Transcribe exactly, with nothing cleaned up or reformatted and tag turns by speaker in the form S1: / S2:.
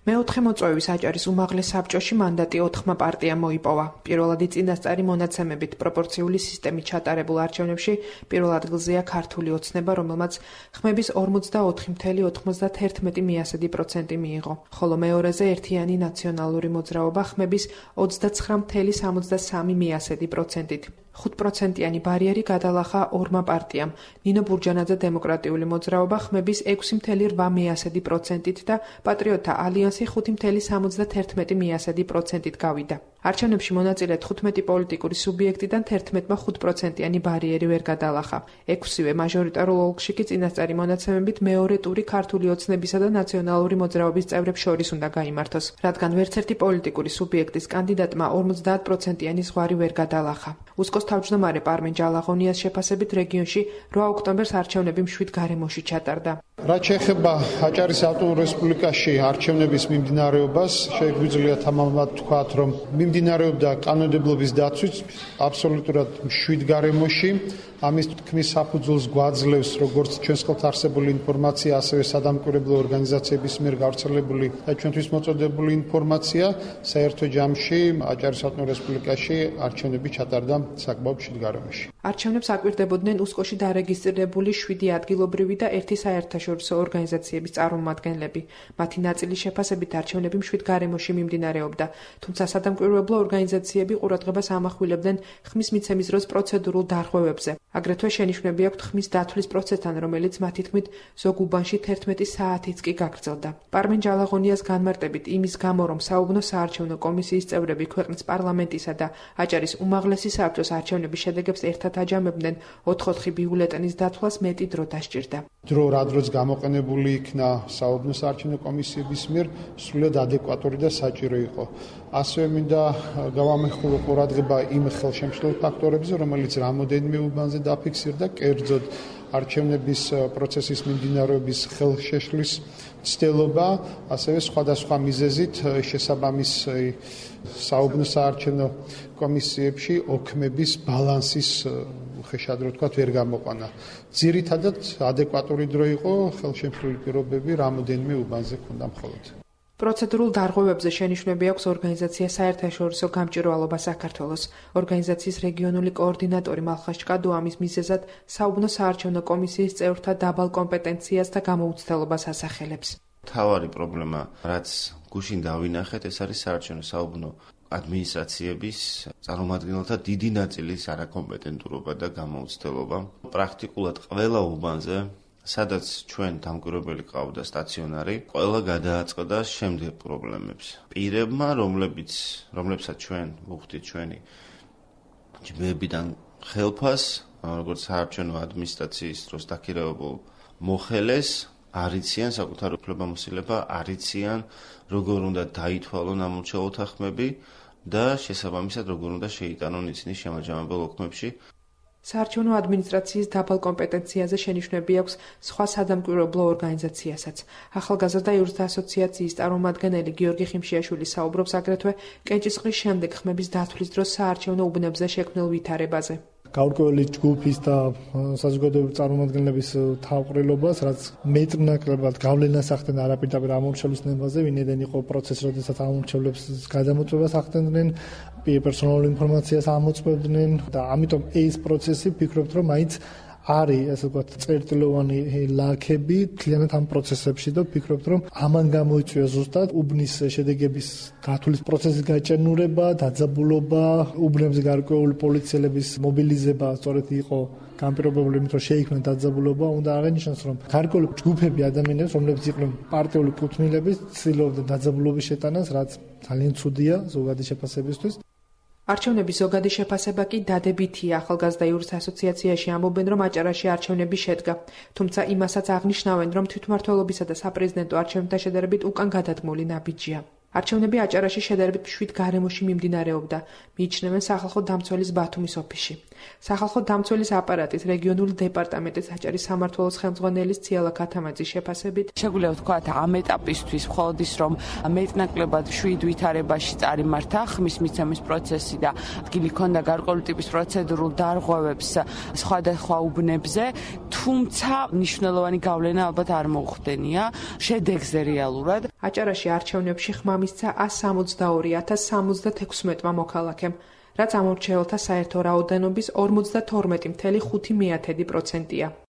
S1: მეოთხე მოწვევის აჭარის უმაღლეს საბჭოში მანდატი ოთხმა პარტიამ მოიპოვა. პირველადი წინასწარი მონაცემებით პროპორციული სისტემით ჩატარებულ არჩევნებში პირველ ადგილზეა ქართული ოცნება, რომელმაც ხმების ორმოცდაოთხი целых ოცდაათი მესამედი პროცენტი მიიღო, ხოლო მეორეზე ერთიანი ნაციონალური მოძრაობა ხმების ოცდაცხრა целых სამოცდასამი მესამედი პროცენტით. ხუთ პროცენტიანი ბარიერი გადალახა ორმა პარტიამ. ნინო ბურჯანაძე დემოკრატიული მოძრაობა ხმების ექვსი целых რვა მესამედი პროცენტით და პატრიოტთა ალიანსი ხუთი целых სამოცდაათი მესამედი პროცენტით გავიდა. არჩევნებში მონაწილე თხუთმეტი პოლიტიკური სუბიექტიდან თერთმეტმა ხუთ პროცენტიანი ბარიერი ვერ გადალახა. ექვსივე მაჟორიტარულ ოლქში კი წინასწარი მონაცემებით მეორე ტური ქართული ოცნებისა და ნაციონალური მოძრაობის წევრებს შორის უნდა გაიმართოს, რადგან ვერცერთი პოლიტიკური სუბიექტის კანდიდატმა ორმოცდაათ პროცენტიანი ზღვარი ვერ გადალახა. უსკოს თავმჯდომარე პარმენ ჯალაღონიას შეფასებით რეგიონში რვა ოქტომბერს არჩევნები მშვიდ გარემოში ჩატარდა.
S2: რაც შეეხება აჭარის ავტონომურ რესპუბლიკაში არჩევნების მიმდინარეობას, შეგვიძლია თამამად ვთქვათ, რომ მიმდინარეობდა კანონმდებლობის დაცვით აბსოლუტურად მშვიდ გარემოში. ამის თქმის საფუძველს გვაძლევს როგორც ჩვენს ხელთ არსებული ინფორმაცია, ასევე სადამკვირვებლო ორგანიზაციების მიერ გავრცელებული და ჩვენთვის მოწოდებული ინფორმაცია. საერთო ჯამში აჭარის ავტონომურ რესპუბლიკაში არჩევნები ჩატარდა საკმაოდ მშვიდ გარემოში.
S1: არჩევნებს აკვირდებოდნენ უსკოში დარეგისტრირებული შვიდი ადგილობრივი და ერთი საერთაშორისო ორგანიზაციების წარმომადგენლები. მათი ნაწილის შეფასებით არჩევნები მშვიდ გარემოში მიმდინარეობდა, თუმცა სადამკვირვებლო ორგანიზაციები ყურადღებას ამახვილებდნენ ხმის მიცემის დროს პროცედურულ დარღვევებზე. აგრეთვე შენიშვნები აქვთ ხმის დათვლის პროცესთან, რომელიც მათი თქმით ზოგ უბანში თერთმეტი საათიც კი გაგრძელდა. პარმენ ჯალაღონიას განმარტებით იმის გამო, რომ საუბნო საარჩევნო კომისიის წევრები ქვეყნის პარლამენტისა და აჭარის უმაღლესი საბჭოს არჩევნების შედეგებს ერთად აჯამებდნენ, ოთხ-ოთხი ბიულეტენის დათვლას მეტი დრო დასჭირდა.
S2: დრო რა დროც გამოყენებული იქნა საუბნო საარჩევნო კომისიების მიერ სრულიად ადეკვატური და საჭირო იყო. ასევე მინდა გავამეხვილო ყურადღება იმ ხელშემშლელ ფაქტორებზე, რომელიც რამოდენიმე უბანზე დაფიქსირდა, კერძოდ არჩევნების პროცესის მიმდინარეობის ხელშეშლის ცდელობა, ასევე სხვადასხვა მიზეზით შესაბამის საუბნო საარჩევნო კომისიებში ოქმების ბალანსის უხეშად რო თქვა ვერ გამოყვანა. ძირითადად ადეკვატური დრო იყო, ხელშემშლელი პირობები რამოდენიმე უბანზე ჰქონდა მხოლოდ.
S1: პროცედურულ დარღვევებზე შენიშვნები აქვს ორგანიზაცია საერთაშორისო გამჭვირვალობა საქართველოს. ორგანიზაციის რეგიონული კოორდინატორი მალხას ჭკადო ამის მიზეზად საუბნო საარჩევნო კომისიის წევრთა დაბალ კომპეტენციას და გამოუცდელობას ასახელებს.
S3: მთავარი პრობლემა, რაც გუშინ დავინახეთ, ეს არის საარჩევნო საუბნო ადმინისტრაციების წარმომადგენელთა დიდი ნაწილის არაკომპეტენტურობა და გამოუცდელობა. პრაქტიკულად ყველა უბანზე, სადაც ჩვენ დამკვირვებელი ყავდა სტაციონარი, ყველა გადააწყდა შემდეგ პრობლემებს. პირებმა, რომლებიც, რომლებსაც ჩვენ ვუხდით ჩვენი ჯგუფებიდან ხელფას, როგორც საარჩევნო ადმინისტრაციის დროს დაქირავებულ მოხელეს, არიციან საკუთარ უფლებამოსილება, არიციან როგორ უნდა დაითვალონ ამორჩეულთა ხმები და შესაბამისად როგორ უნდა შეიტანონ ისინი შემაჯამებელ ოქმებში.
S1: საარჩევნო ადმინისტრაციის დაბალ კომპეტენციაზე შენიშვნები აქვს სხვა სადამკვირვებლო ორგანიზაციასაც. ახალგაზრდა იურისტთა ასოციაციის წარმომადგენელი გიორგი ხიმშიაშვილი საუბრობს აგრეთვე კენჭისყრის შემდეგ ხმების დათვლის დროს საარჩევნო უბნებზე შექმნილ ვითარებაზე.
S4: გაურკვეველი ჯგუფის და საზოგადოებრივი წარმომადგენლების თავყრილობას, რაც მეტნაკლებად გავლენას ახდენდა არაპირდაპირ ამორჩევლის ნებაზე, ვინედან იყო პროცესი, როდესაც ამორჩევლებს გადამოწვევას ახდენდნენ, პერსონალურ ინფორმაციას ამოწმებდნენ და ამიტომ ეს პროცესი ფიქრობთ, რომ მაინც არის, ასე ვთქვათ, წერტილოვანი ლაქები მთლიანად ამ პროცესებში და ვფიქრობთ, რომ ამან გამოიწვია ზუსტად უბნის შედეგების გათვლის პროცესის გაჭიანურება, დაძაბულობა, უბნებზე გარკვეული პოლიციელების მობილიზება, სწორედ იყო განპირობებული, იმიტომ რომ შეიქმნა დაძაბულობა, უნდა აღინიშნოს, რომ გარკვეული ჯგუფები ადამიანებს, რომლებიც იყვნენ პარტიული კუთვნილები, ცდილობდნენ დაძაბულობის შეტანას, რაც ძალიან ცუდია ზოგადი შეფასებისთვის.
S1: არჩევნების ზოგადი შეფასება კი დადებითია. ახალგაზრდა იურისტთა ასოციაციაში ამბობენ, რომ აჭარაში არჩევნები შედგა. თუმცა იმასაც აღნიშნავენ, რომ თვითმმართველობისა და საპრეზიდენტო არჩევნებთან შედარებით უკან გადადგმული ნაბიჯია. არჩევნები აჭარაში შედარებით მშვიდ გარემოში მიმდინარეობდა, მიიჩნევენ სახალხო დამცველის ბათუმის ოფისში. სახალხო დამცველის აპარატის რეგიონული დეპარტამენტის საჭირო სამმართველოს ხელმძღვანელის ციალა ქათამაძის შეფასებით,
S5: შეგვიძლია ვთქვათ, ამ ეტაპისთვის მხოლოდ ის, რომ მეტნაკლებად შვიდ ვითარებაში წარიმართა ხმის მიცემის პროცესი და ადგილი ჰქონდა გარკვეული ტიპის პროცედურულ დარღვევებს სხვადასხვა უბნებზე, თუმცა მნიშვნელოვანი გავლენა ალბათ არ მოუხდენია შედეგზე რეალურად.
S1: აჭარაში არჩევნებში ხმა მისცა ას სამოცდაორი ათას სამოცდათექვსმეტმა მოქალაქემ, რაც ამორჩეველთა საერთო რაოდენობის ორმოცდათორმეტი ფاصლე ხუთი პროცენტია.